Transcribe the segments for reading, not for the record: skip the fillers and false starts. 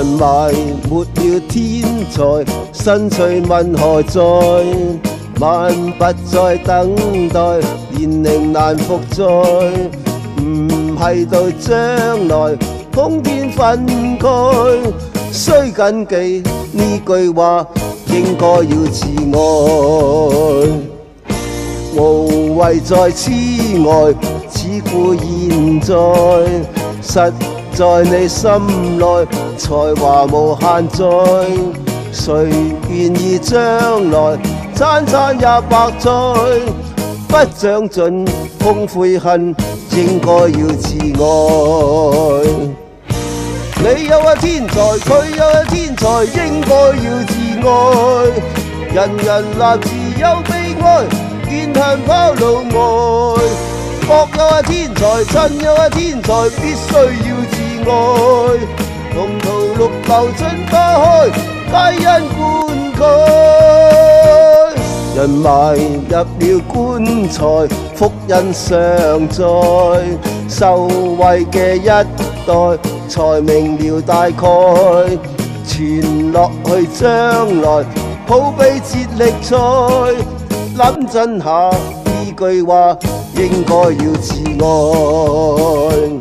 人埋沒了天才，身隨問何在？萬不再等待，年齡難復再。唔係到將來，空天分開，須謹記呢句話，應該要自愛。無謂再痴呆，只顧現在。實在你心內，才華無限載。誰願意將來餐餐也白菜？不長進空悔恨，應該要自愛。你有個天才，佢有個天才，應該要自愛。人人立志有悲哀，見恨拋路外。各有個天才，趁有個天才，必須要自愛。同途綠流盡花開，皆因灌溉。人埋入了棺材，福音尚在，受惠嘅一代才明了大概，傳落去將來好比接力賽。諗真下呢句話，應該要自愛。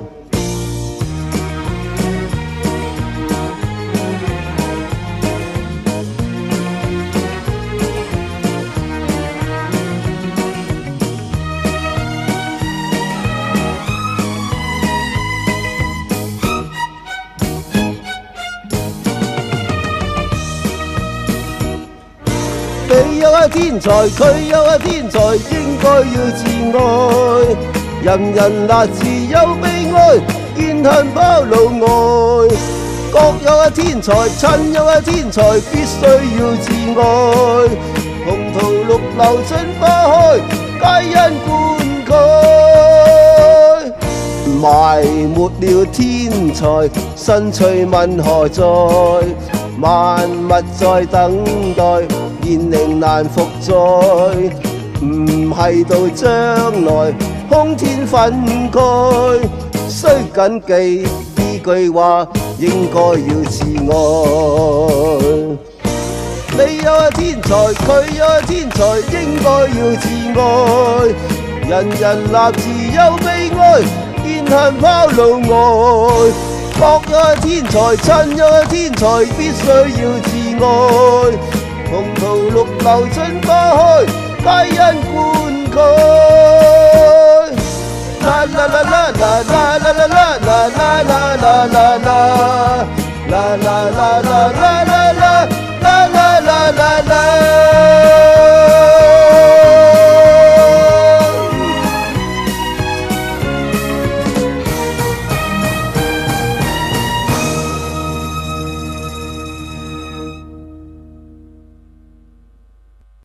你有個天才，佢有個天才，應該要自愛。人人立志有悲哀，見恨拋路外。各有個天才，趁有個天才，必須要自愛。同途綠流盡花開，皆因灌溉。埋沒了天才，身隨問何在？萬物在等待，年齡難復再。唔係到將來，空天分開，須謹記呢句話，應該要自愛。你有個天才，佢有個天才，應該要自愛。人人立志有悲哀，見恨拋路外。各有個天才，趁有個天才，必須要自愛。同途綠流盡花開，皆因灌溉。啦啦啦啦啦啦啦啦啦啦啦啦啦啦啦啦啦啦。